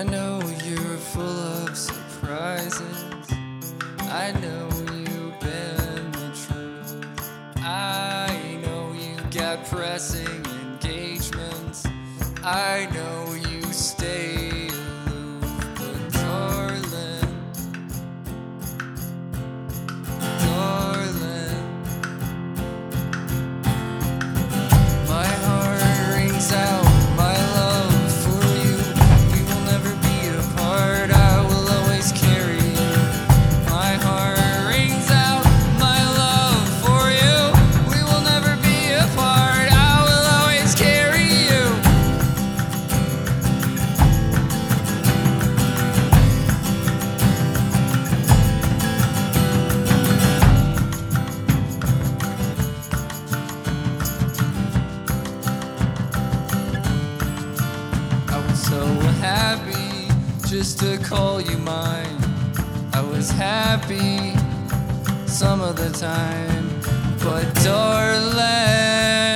I know you're full of surprises. I know you've been the truth. I know you got pressing engagements. I know you stay aloof, but darling, my heart rings out my love for you. We will never be apart. I will always carry you. My heart rings out my love for you. We will never be apart. I will always carry you. I was so happy just to call you mine. I was happy some of the time, but darling,